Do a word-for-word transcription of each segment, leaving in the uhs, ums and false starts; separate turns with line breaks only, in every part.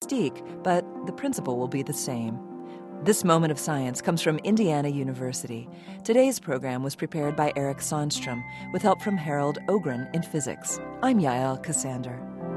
mystique, but the principle will be the same. This moment of science comes from Indiana University. Today's program was prepared by Eric Sondstrom with help from Harold Ogren in physics. I'm Yael Cassander.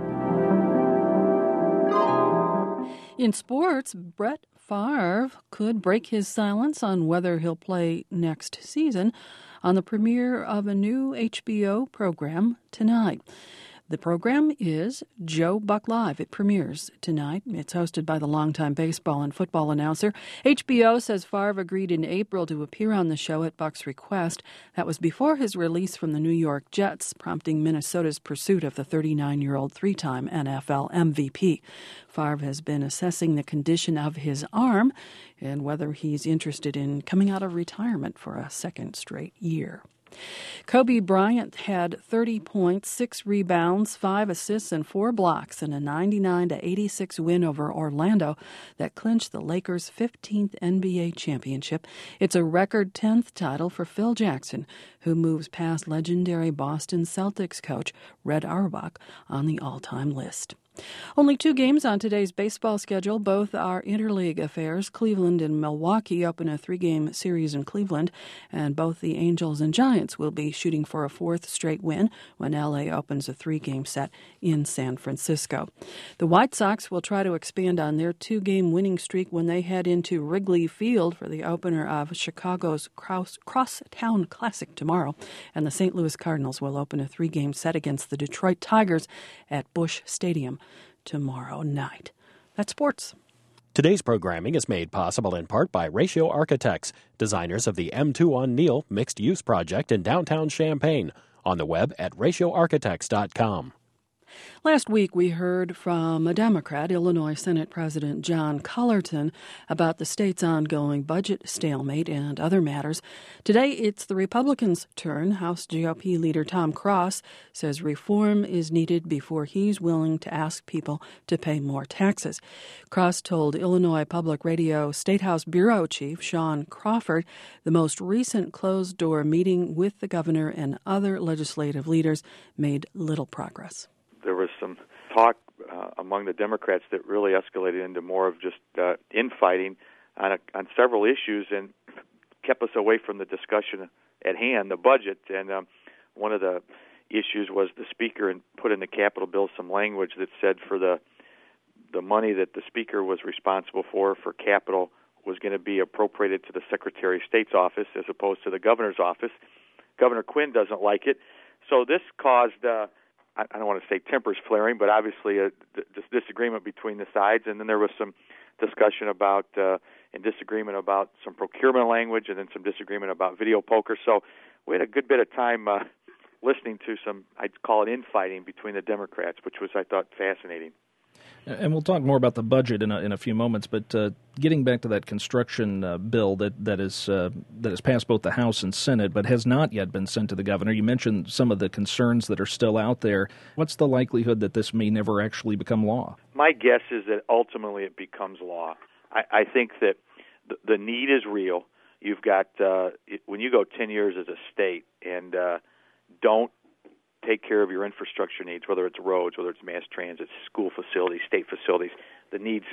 In sports, Brett Favre could break his silence on whether he'll play next season on the premiere of a new H B O program tonight. The program is Joe Buck Live. It premieres tonight. It's hosted by the longtime baseball and football announcer. H B O says Favre agreed in April to appear on the show at Buck's request. That was before his release from the New York Jets, prompting Minnesota's pursuit of the thirty-nine-year-old three-time N F L M V P. Favre has been assessing the condition of his arm and whether he's interested in coming out of retirement for a second straight year. Kobe Bryant had thirty points, six rebounds, five assists, and four blocks in a ninety-nine to eighty-six win over Orlando that clinched the Lakers' fifteenth N B A championship. It's a record tenth title for Phil Jackson, who moves past legendary Boston Celtics coach Red Auerbach on the all-time list. Only two games on today's baseball schedule. Both are interleague affairs. Cleveland and Milwaukee open a three-game series in Cleveland, and both the Angels and Giants will be shooting for a fourth straight win when L A opens a three-game set in San Francisco. The White Sox will try to expand on their two-game winning streak when they head into Wrigley Field for the opener of Chicago's Cross- Crosstown Classic tomorrow, and the Saint Louis Cardinals will open a three-game set against the Detroit Tigers at Busch Stadium tomorrow night. That's sports.
Today's programming is made possible in part by Ratio Architects, designers of the M two on Neil mixed-use project in downtown Champaign. On the web at ratio architects dot com.
Last week, we heard from a Democrat, Illinois Senate President John Cullerton, about the state's ongoing budget stalemate and other matters. Today, it's the Republicans' turn. House G O P leader Tom Cross says reform is needed before he's willing to ask people to pay more taxes. Cross told Illinois Public Radio State House Bureau Chief Sean Crawford the most recent closed-door meeting with the governor and other legislative leaders made little progress.
There was some talk uh, among the Democrats that really escalated into more of just uh, infighting on, a, on several issues and kept us away from the discussion at hand, the budget. And um, one of the issues was the Speaker and put in the Capitol bill some language that said for the the money that the Speaker was responsible for for Capitol was going to be appropriated to the Secretary of State's office as opposed to the governor's office. Governor Quinn doesn't like it. So this caused... Uh, I don't want to say tempers flaring, but obviously a d- disagreement between the sides. And then there was some discussion about uh, and disagreement about some procurement language, and then some disagreement about video poker. So we had a good bit of time uh, listening to some, I'd call it infighting between the Democrats, which was, I thought, fascinating.
And we'll talk more about the budget in a, in a few moments, but uh, getting back to that construction uh, bill that that is uh, that has passed both the House and Senate, but has not yet been sent to the governor. You mentioned some of the concerns that are still out there. What's the likelihood that this may never actually become law?
My guess is that ultimately it becomes law. I, I think that the, the need is real. You've got uh, it, when you go ten years as a state and uh, don't take care of your infrastructure needs, whether it's roads, whether it's mass transit, school facilities, state facilities, the needs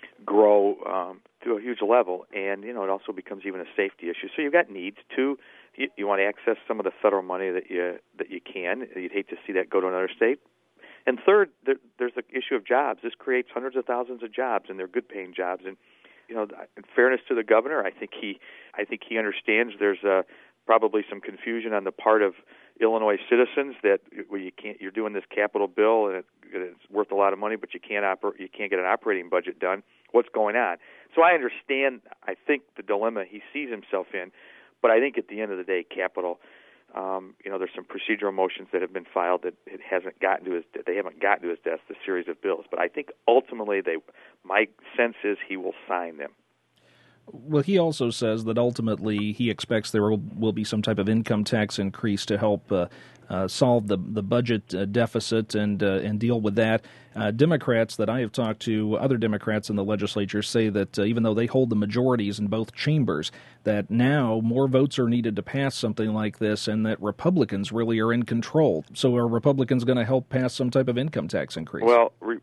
grow um, to a huge level, and you know it also becomes even a safety issue. So you've got needs. Two, you, you want to access some of the federal money that you that you can. You'd hate to see that go to another state. And third, there, there's the issue of jobs. This creates hundreds of thousands of jobs, and they're good-paying jobs. And you know, in fairness to the governor, I think he, I think he understands there's a probably some confusion on the part of Illinois citizens that well, you can't. You're doing this capital bill and it, it's worth a lot of money, but you can't oper- You can't get an operating budget done. What's going on? So I understand. I think the dilemma he sees himself in, but I think at the end of the day, capital. Um, you know, there's some procedural motions that have been filed that it hasn't gotten to his. They haven't gotten to his desk. The series of bills, but I think ultimately they. My sense is he will sign them.
Well, he also says that ultimately he expects there will, will be some type of income tax increase to help uh, uh, solve the the budget uh, deficit and uh, and deal with that. Uh, Democrats that I have talked to, other Democrats in the legislature, say that uh, even though they hold the majorities in both chambers, that now more votes are needed to pass something like this, and that Republicans really are in control. So are Republicans going to help pass some type of income tax increase?
Well, re-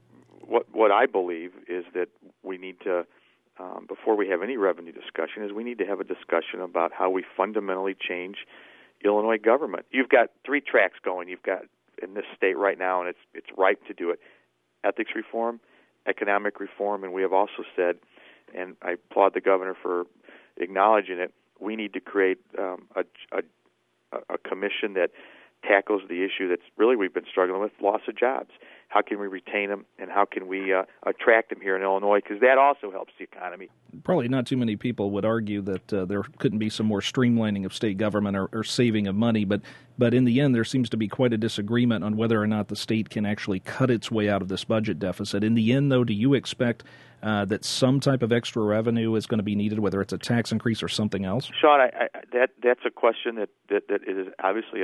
what what I believe is that we need to, um, before we have any revenue discussion, is we need to have a discussion about how we fundamentally change Illinois government. You've got three tracks going. You've got in this state right now, and it's it's ripe to do it: ethics reform, economic reform, and we have also said, and I applaud the governor for acknowledging it, we need to create um, a, a, a commission that tackles the issue that's really we've been struggling with, loss of jobs. How can we retain them, and how can we uh, attract them here in Illinois? Because that also helps the economy.
Probably not too many people would argue that uh, there couldn't be some more streamlining of state government or, or saving of money, but but in the end there seems to be quite a disagreement on whether or not the state can actually cut its way out of this budget deficit. In the end, though, do you expect uh, that some type of extra revenue is going to be needed, whether it's a tax increase or something else?
Sean, I, I, that that's a question that, that, that is obviously a,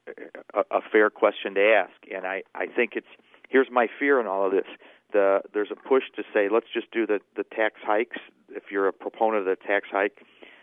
a, a fair question to ask, and I, I think it's here's my fear in all of this. The, there's a push to say, let's just do the, the tax hikes, if you're a proponent of the tax hike,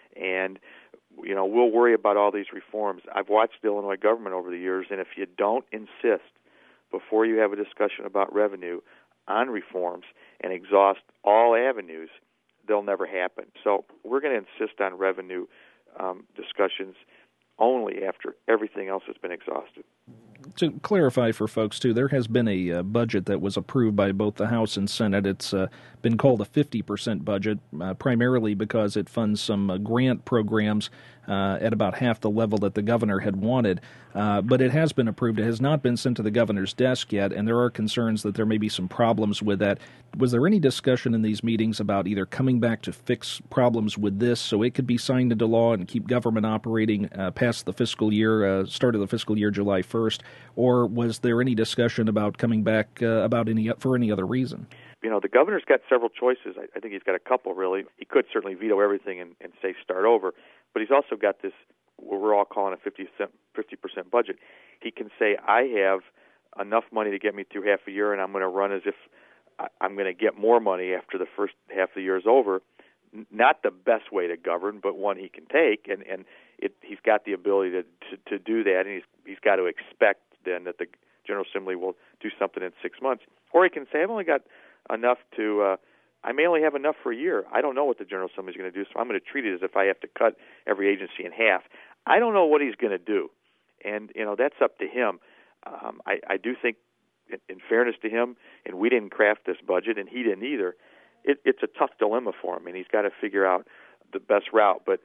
and you know we'll worry about all these reforms. I've watched the Illinois government over the years, and if you don't insist before you have a discussion about revenue on reforms and exhaust all avenues, they'll never happen. So we're going to insist on revenue um, discussions only after everything else has been exhausted.
To clarify for folks, too, there has been a uh, budget that was approved by both the House and Senate. It's uh, been called a fifty percent budget, uh, primarily because it funds some uh, grant programs uh, at about half the level that the governor had wanted. Uh, but it has been approved. It has not been sent to the governor's desk yet, and there are concerns that there may be some problems with that. Was there any discussion in these meetings about either coming back to fix problems with this so it could be signed into law and keep government operating uh, past the fiscal year, uh, start of the fiscal year, July first, or was there any discussion about coming back uh, about any for any other reason?
You know, the governor's got several choices. I, I think he's got a couple, really. He could certainly veto everything and, and say start over, but he's also got this, what we're all calling a fifty percent budget. He can say, I have enough money to get me through half a year, and I'm going to run as if I'm going to get more money after the first half of the year is over. Not the best way to govern, but one he can take, and, and it, he's got the ability to, to, to do that, and he's, he's got to expect then that the General Assembly will do something in six months. Or he can say, I've only got enough to, uh, I may only have enough for a year. I don't know what the General Assembly is going to do, so I'm going to treat it as if I have to cut every agency in half. I don't know what he's going to do, and, you know, that's up to him. Um, I, I do think, in, in fairness to him, and we didn't craft this budget, and he didn't either, it, it's a tough dilemma for him, and he's got to figure out the best route. But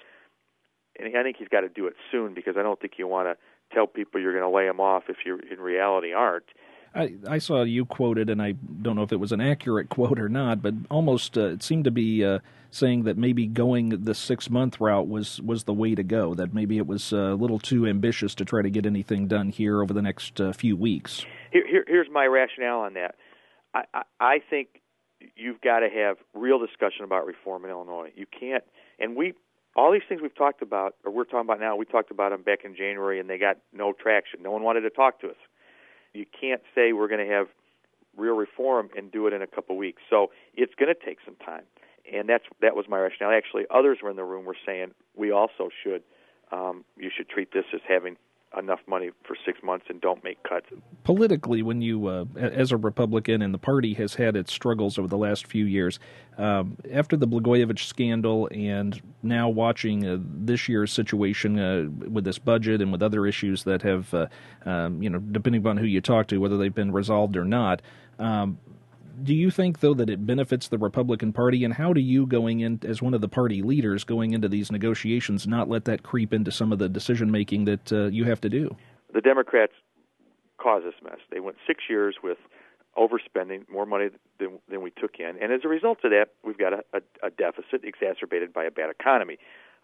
and I think he's got to do it soon, because I don't think you want to tell people you're going to lay them off if you in reality aren't.
I, I saw you quoted, and I don't know if it was an accurate quote or not, but almost uh, it seemed to be uh, saying that maybe going the six-month route was, was the way to go, that maybe it was a little too ambitious to try to get anything done here over the next uh, few weeks.
Here, here, here's my rationale on that. I, I, I think you've got to have real discussion about reform in Illinois. You can't, and we, all these things we've talked about, or we're talking about now, we talked about them back in January, and they got no traction. No one wanted to talk to us. You can't say we're going to have real reform and do it in a couple weeks. So it's going to take some time, and that's that was my rationale. Actually, others were in the room were saying we also should, um, you should treat this as having enough money for six months and don't make cuts.
Politically, when you, uh, as a Republican, and the party has had its struggles over the last few years, um, after the Blagojevich scandal and now watching uh, this year's situation uh, with this budget and with other issues that have, uh, um, you know, depending upon who you talk to, whether they've been resolved or not, um, do you think, though, that it benefits the Republican Party, and how do you, going in as one of the party leaders, going into these negotiations, not let that creep into some of the decision-making that uh, you have to do?
The Democrats caused this mess. They went six years with overspending, more money than, than we took in, and as a result of that, we've got a, a, a deficit exacerbated by a bad economy.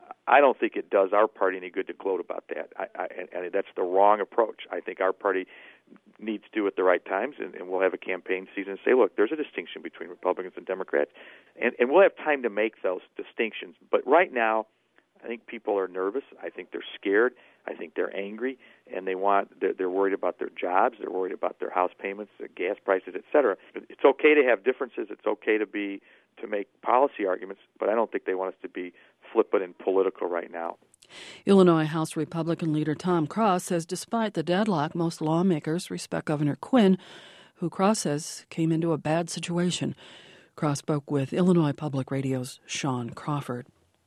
I don't think it does our party any good to gloat about that, I, I, and, and that's the wrong approach. I think our party needs to do it at the right times, and, and we'll have a campaign season and say, look, there's a distinction between Republicans and Democrats, and, and we'll have time to make those distinctions. But right now, I think people are nervous. I think they're scared. I think they're angry, and they want they're, they're worried about their jobs. They're worried about their house payments, their gas prices, et cetera. It's okay to have differences. It's okay to be to make policy arguments, but I don't think they want us to be flippant and political right now.
Illinois House Republican leader Tom Cross says despite the deadlock, most lawmakers respect Governor Quinn, who Cross says came into a bad situation. Cross spoke with Illinois Public Radio's Sean Crawford.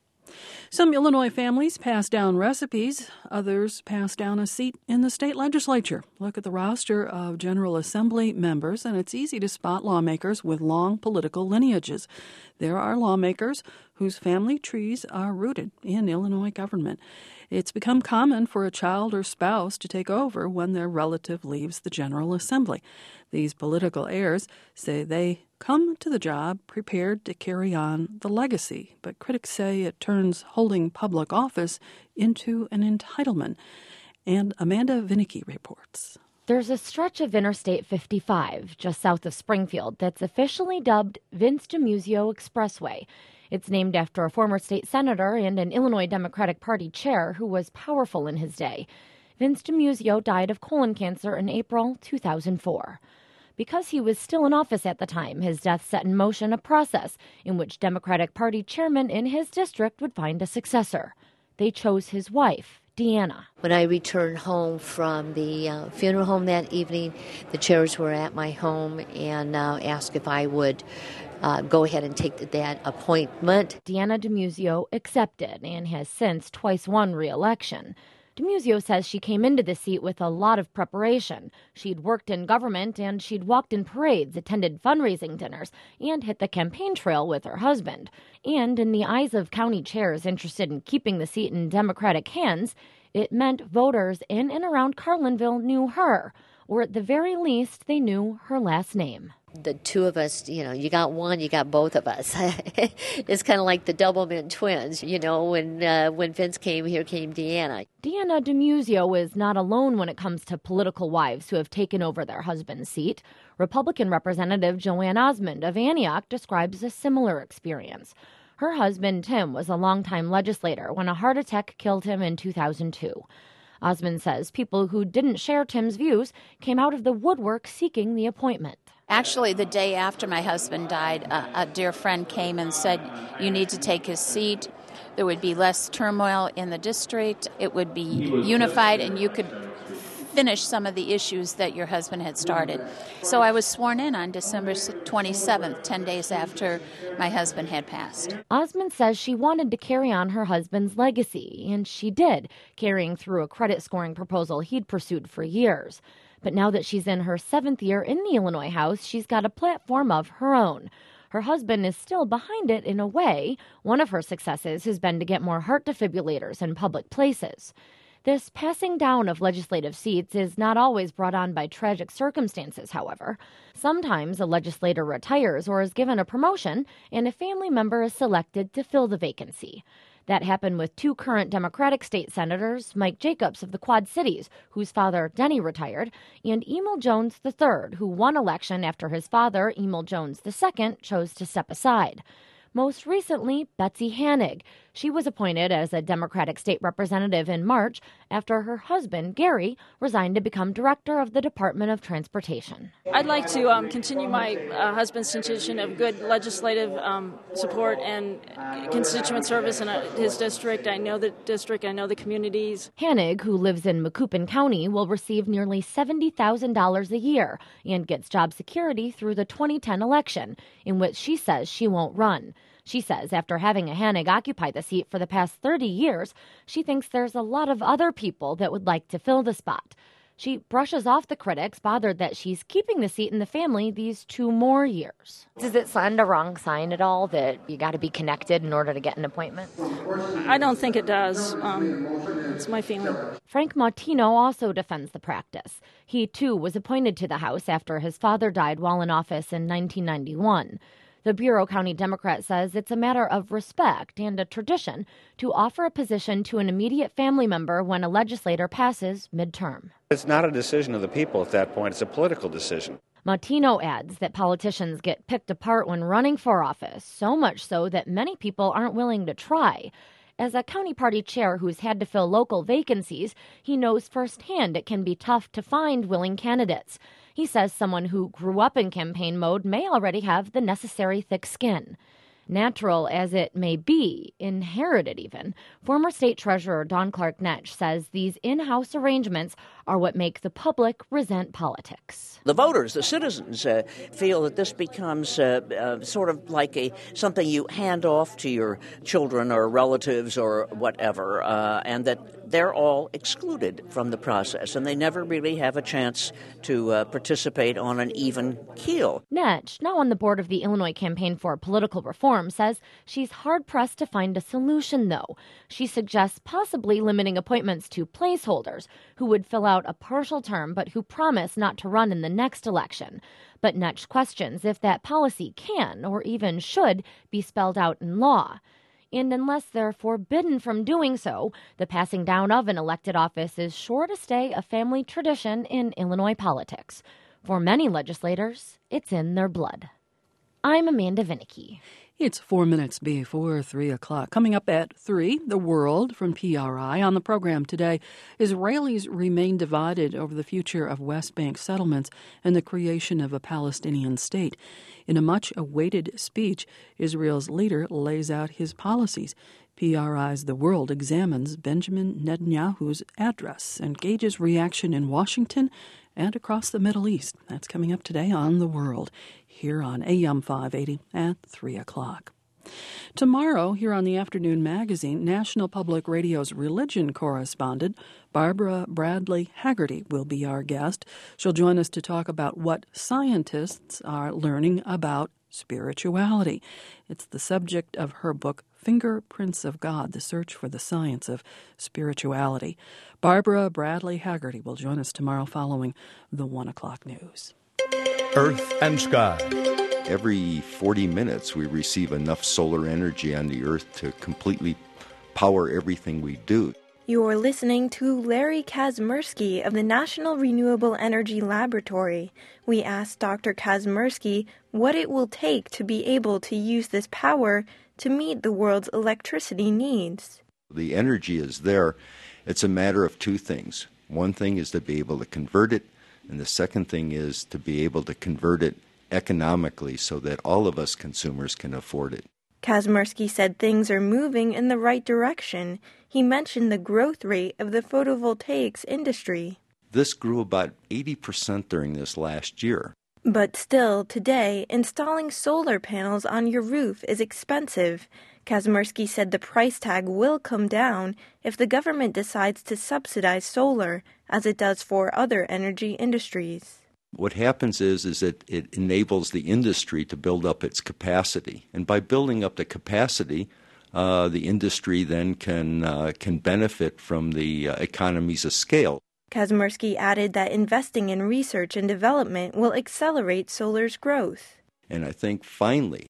Some Illinois families pass down recipes. Others pass down a seat in the state legislature. Look at the roster of General Assembly members, and it's easy to spot lawmakers with long political lineages. There are lawmakers whose family trees are rooted in Illinois government. It's become common for a child or spouse to take over when their relative leaves the General Assembly. These political heirs say they come to the job prepared to carry on the legacy, but critics say it turns holding public office into an entitlement. And Amanda Vinicki reports.
There's a stretch of Interstate fifty-five just south of Springfield that's officially dubbed Vince DiMuzio Expressway. It's named after a former state senator and an Illinois Democratic Party chair who was powerful in his day. Vince DiMuzio died of colon cancer in April two thousand four. Because he was still in office at the time, his death set in motion a process in which Democratic Party chairmen in his district would find a successor. They chose his wife, Deanna.
When I returned home from the uh, funeral home that evening, the chairs were at my home and uh, asked if I would uh, go ahead and take that appointment.
Deanna DiMuzio accepted and has since twice won re-election. DiMuzio says she came into the seat with a lot of preparation. She'd worked in government and she'd walked in parades, attended fundraising dinners, and hit the campaign trail with her husband. And in the eyes of county chairs interested in keeping the seat in Democratic hands, it meant voters in and around Carlinville knew her, or at the very least, they knew her last name.
The two of us, you know, you got one, you got both of us. It's kind of like the Doublemint twins, you know, when uh, when Vince came, here came Deanna.
Deanna DiMuzio is not alone when it comes to political wives who have taken over their husband's seat. Republican Representative Joanne Osmond of Antioch describes a similar experience. Her husband, Tim, was a longtime legislator when a heart attack killed him in two thousand two. Osmond says people who didn't share Tim's views came out of the woodwork seeking the appointment.
Actually, the day after my husband died, a, a dear friend came and said, you need to take his seat. There would be less turmoil in the district. It would be unified, and you could finish some of the issues that your husband had started. So I was sworn in on December twenty-seventh, ten days after my husband had passed.
Osmond says she wanted to carry on her husband's legacy, and she did, carrying through a credit scoring proposal he'd pursued for years. But now that she's in her seventh year in the Illinois House, she's got a platform of her own. Her husband is still behind it in a way. One of her successes has been to get more heart defibrillators in public places. This passing down of legislative seats is not always brought on by tragic circumstances, however. Sometimes a legislator retires or is given a promotion, and a family member is selected to fill the vacancy. That happened with two current Democratic state senators, Mike Jacobs of the Quad Cities, whose father, Denny, retired, and Emil Jones the third, who won election after his father, Emil Jones the second, chose to step aside. Most recently, Betsy Hanig. She was appointed as a Democratic state representative in March after her husband, Gary, resigned to become director of the Department of Transportation.
I'd like to um, continue my uh, husband's tradition of good legislative um, support and constituent service in uh, his district. I know the district, I know the communities.
Hanig, who lives in Macoupin County, will receive nearly seventy thousand dollars a year and gets job security through the twenty ten election, in which she says she won't run. She says after having a Hanig occupy the seat for the past thirty years, she thinks there's a lot of other people that would like to fill the spot. She brushes off the critics, bothered that she's keeping the seat in the family these two more years.
Does it send a wrong sign at all that you got to be connected in order to get an appointment?
I don't think it does. Um, it's my feeling.
Frank Martino also defends the practice. He, too, was appointed to the House after his father died while in office in nineteen ninety-one. The Bureau County Democrat says it's a matter of respect and a tradition to offer a position to an immediate family member when a legislator passes midterm.
It's not a decision of the people at that point. It's a political decision.
Martino adds that politicians get picked apart when running for office, so much so that many people aren't willing to try. As a county party chair who's had to fill local vacancies, he knows firsthand it can be tough to find willing candidates. He says someone who grew up in campaign mode may already have the necessary thick skin. Natural as it may be, inherited even, former State Treasurer Dawn Clark Netsch says these in-house arrangements are what make the public resent politics.
The voters, the citizens, uh, feel that this becomes uh, uh, sort of like a something you hand off to your children or relatives or whatever, uh, and that they're all excluded from the process, and they never really have a chance to uh, participate on an even keel.
Netsch, now on the board of the Illinois Campaign for Political Reform, says she's hard-pressed to find a solution, though. She suggests possibly limiting appointments to placeholders who would fill out a partial term but who promise not to run in the next election. But Netsch questions if that policy can, or even should, be spelled out in law. And unless they're forbidden from doing so, the passing down of an elected office is sure to stay a family tradition in Illinois politics. For many legislators, it's in their blood. I'm Amanda Vinicky.
It's four minutes before three o'clock. Coming up at three, The World from P R I. On the program today, Israelis remain divided over the future of West Bank settlements and the creation of a Palestinian state. In a much-awaited speech, Israel's leader lays out his policies. P R I's The World examines Benjamin Netanyahu's address and gauges reaction in Washington and across the Middle East. That's coming up today on The World, here on A M five eighty at three o'clock. Tomorrow, here on the Afternoon Magazine, National Public Radio's religion correspondent Barbara Bradley Haggerty will be our guest. She'll join us to talk about what scientists are learning about spirituality. It's the subject of her book, Fingerprints of God, The Search for the Science of Spirituality. Barbara Bradley Haggerty will join us tomorrow following the one o'clock news.
Earth and Sky.
Every forty minutes, we receive enough solar energy on the Earth to completely power everything we do.
You're listening to Larry Kazmersky of the National Renewable Energy Laboratory. We asked Doctor Kazmersky what it will take to be able to use this power to meet the world's electricity needs.
The energy is there. It's a matter of two things. One thing is to be able to convert it, and the second thing is to be able to convert it economically so that all of us consumers can afford it.
Kazmersky said things are moving in the right direction. He mentioned the growth rate of the photovoltaics industry.
This grew about eighty percent during this last year.
But still, today, installing solar panels on your roof is expensive. Kazmersky said the price tag will come down if the government decides to subsidize solar, as it does for other energy industries.
What happens is, is that it enables the industry to build up its capacity. And by building up the capacity, uh, the industry then can uh, can benefit from the uh, economies of scale.
Kazmersky added that investing in research and development will accelerate solar's growth.
And I think finally